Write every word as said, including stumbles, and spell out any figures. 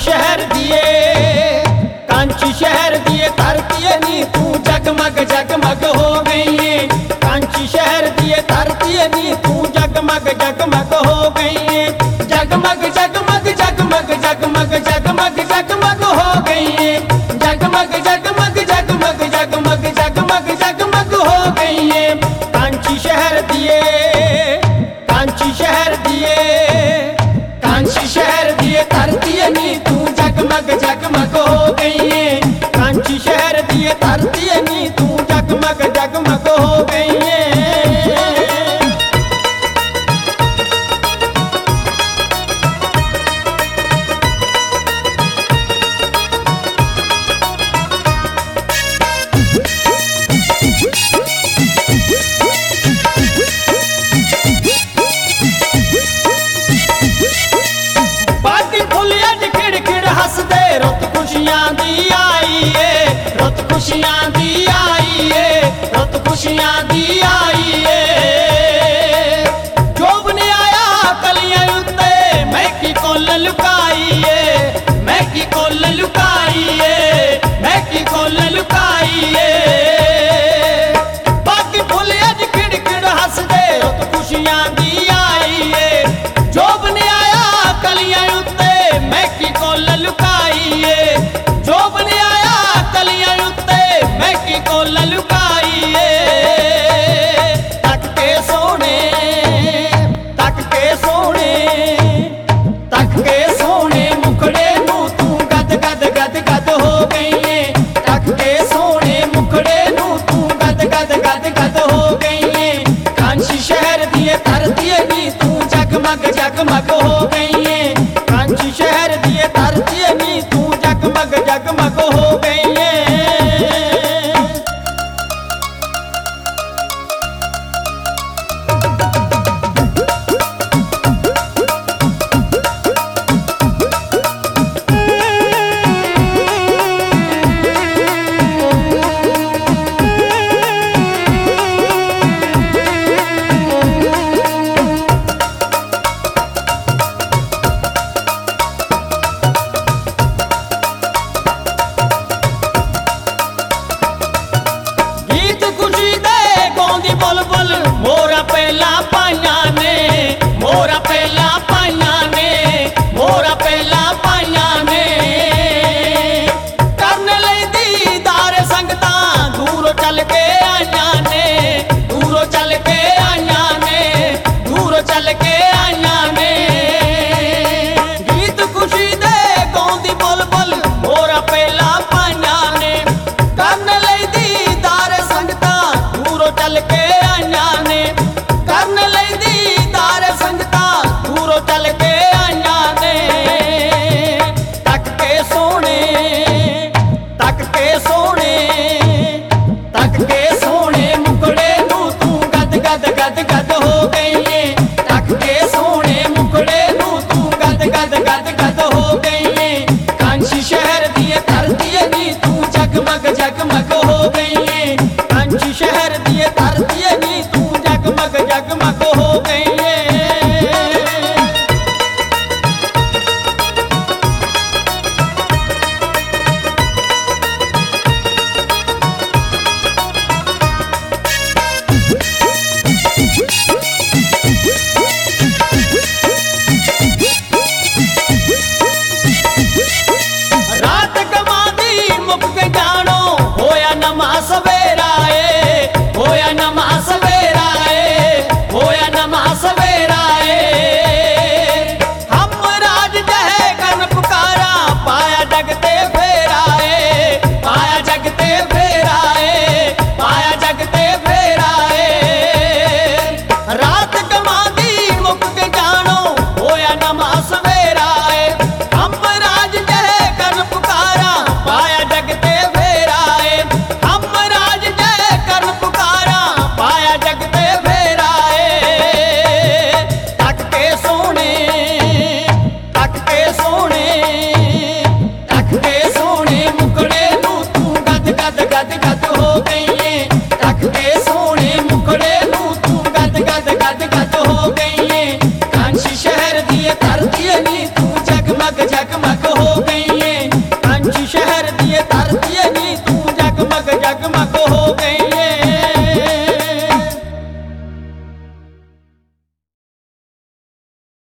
शहर दिए कांची शहर दिए धरती नी तू जगमग जगमग हो गई है। कांची शहर दिए धरती नी तू जगमग जगमग हो गई है। जगमग जगमग जगमग जगमग जगमग जगमग हो गई है। जगमग जगमग जगमग जगमग जगमग जगमग हो गई है। कांची शहर दिए कांची शहर दिए कांची शहर दिए धरती नी तू जगमग जगमग हो गई है। कांची शहर दिए धरती नी तू जगमग जगमग हो गई है। रुत खुशियां दी आई है रुत खुशियां दी आई है रुत खुशियां दी आई है। जोब ने आया कलियां उत्ते मैं की कोल लुकाई है मैं की कोल लुकाई है मैं की कोल लुकाई है। बाकी फुल अज खिड़ खिड़ हस दे रुत खुशियां दी आई है। जोब ने आया कलियां उत्ते मैं की कोल लुकाई जो बने आया कलियां उत्ते मैं की कोल लुकाई तक के सोने तक के सोने तक के सोने मुखड़े नू तू गद गद गद गद हो गई है। तक के सोने मुखड़े नू तू गद गद गद गद हो गई है। कांची शहर दिए धरती नी तू जगमग जगमग हो